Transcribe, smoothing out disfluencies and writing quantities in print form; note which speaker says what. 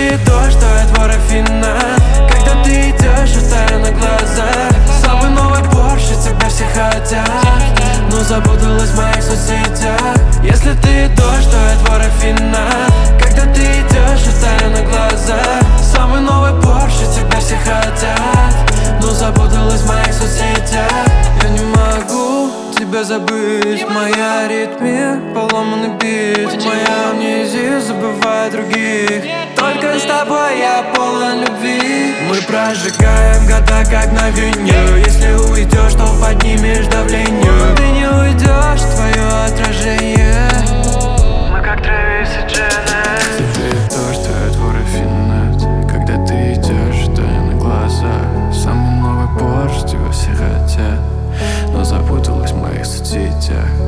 Speaker 1: ты дождь, то я твой рафинад. Когда ты идешь, я таю на глазах. Самый новый Порше, тебя все хотят, но запуталась в моих соцсетях. Если ты дождь, то я твой рафинад. Когда ты идешь, я таю на глазах. Самый новый Порше, тебя все хотят, но запуталась в моих соцсетях. Я не могу тебя забыть. Моя аритмия, поломанный бит. Моя амнезия забывает других. Только с тобой я полон любви. Мы прожигаем года как на вине. Если уйдешь, то поднимешь давление. Ты не уйдешь, твое отражение. Мы как Трэвис и Дженнет.
Speaker 2: Теперь дождь, то я твой рафинад. Когда ты идешь, то я на глазах. Самый новый Порш, тебя все хотят, но запуталась в моих соцсетях.